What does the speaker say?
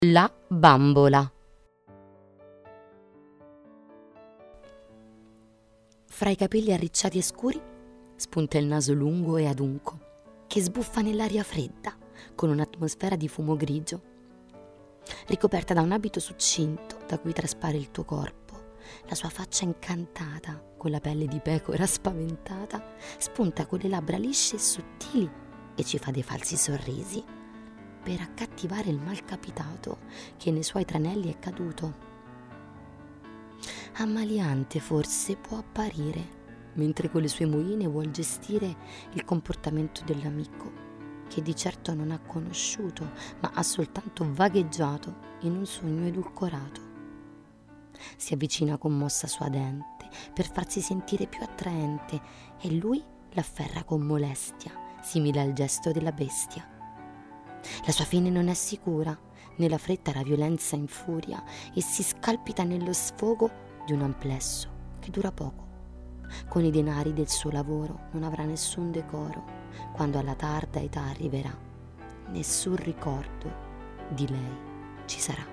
La bambola. Fra i capelli arricciati e scuri spunta il naso lungo e adunco, che sbuffa nell'aria fredda con un'atmosfera di fumo grigio. Ricoperta da un abito succinto da cui traspare il tuo corpo, la sua faccia incantata, con la pelle di pecora spaventata, spunta con le labbra lisce e sottili e ci fa dei falsi sorrisi per accattivare il malcapitato che nei suoi tranelli è caduto. Ammaliante forse può apparire, mentre con le sue moine vuol gestire il comportamento dell'amico, che di certo non ha conosciuto, ma ha soltanto vagheggiato in un sogno edulcorato. Si avvicina con mossa suadente per farsi sentire più attraente e lui l'afferra con molestia, simile al gesto della bestia. La sua fine non è sicura, nella fretta la violenza infuria e si scalpita nello sfogo di un amplesso che dura poco. Con i denari del suo lavoro non avrà nessun decoro quando alla tarda età arriverà, nessun ricordo di lei ci sarà.